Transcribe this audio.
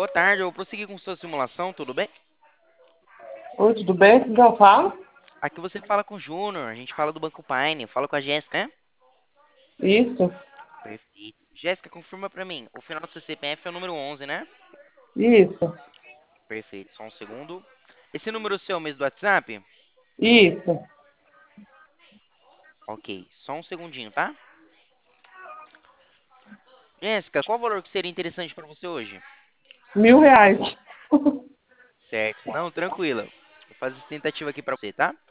Boa tarde, eu vou prosseguir com sua simulação, tudo bem? Oi, tudo bem? Quem que eu falo? Aqui você fala com o Júnior, a gente fala do Banco Pine, eu falo com a Jéssica, né? Isso, Perfeito. Jéssica, confirma pra mim, o final do seu CPF é o número 11, né? isso, Perfeito, só um segundo. Esse número seu é o mesmo do WhatsApp? isso. Ok, só um segundinho, tá? Jéssica, qual o valor que seria interessante pra você hoje? R$ 1.000. Certo, não, tranquila. Vou fazer essa tentativa aqui pra você, tá?